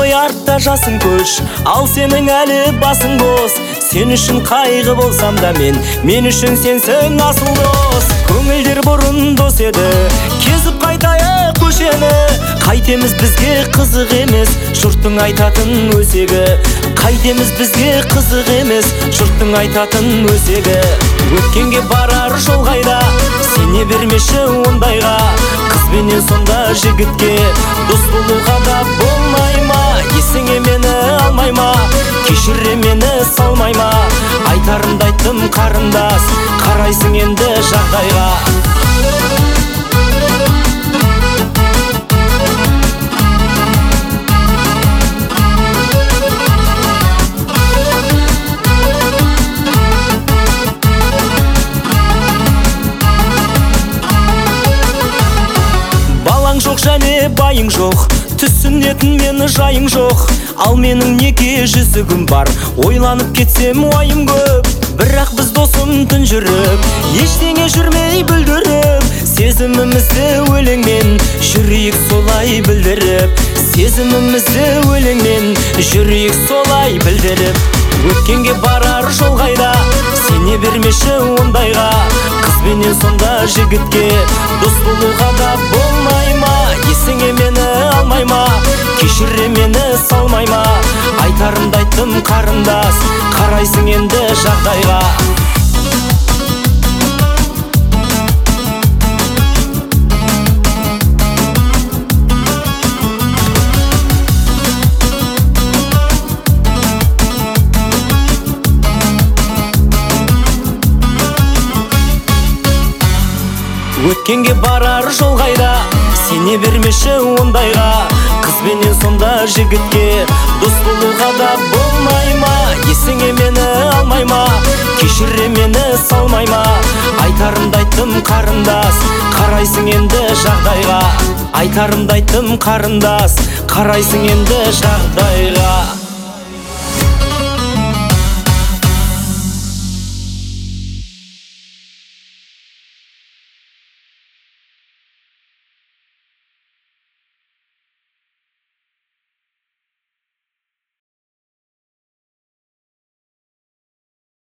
ғой артта жасың көш, ал сенің әлі басың бос. Сен үшін қайғы болсам да мен үшін сенсің асыл дос. Көңілдер бұрын дос еді, кезіп қайтайық көшені. Қайтеміз бізге қызық емес, жұрттың айтатын өсегі. Қайтеміз бізге қызық емес, жұрттың айтатын өсегі. Өткенге барар жол қайда, сене бермеші ондайға. Қызбенен сонда жігітке дос болуға да болмай ма? Есіңе мені алмай ма? Кешіре мені салмай ма? Айтарымды айттым қарындас, қарайсың енді жағдайға. Балаң жоқ және байың жоқ, түсінетін мені жайың жоқ. Ал менің неке жүзігім бар, ойланып кетсем уайым көп. Бірақ біз досым тұнжырып, ештеңе жүрмей бүлдіріп. Сезімімізді өлеңмен жүрейік солай білдіріп. Сезімімізді өлеңмен жүрейік солай білдіріп. Өткенге барар жол қайда, сене бермеші ондайға. Қызбенен сонда жігітке дос болуға да болмай ма? Есіңе мені алмай ма? Кешіре мені салмай ма? Айтарымды айттым қарындас, қарайсың енді жағдайға. Өткенге барар жол қайда, сене бермеші ондайға. Қызбенен сонда жігітке дос болуға да болмай ма? Есіңе мені алмай ма? Кешіре мені салмай ма? Айтарымды айттым қарындас, қарайсың енді жағдайға. Айтарымды айттым қарындас, қарайсың енді жағдайға.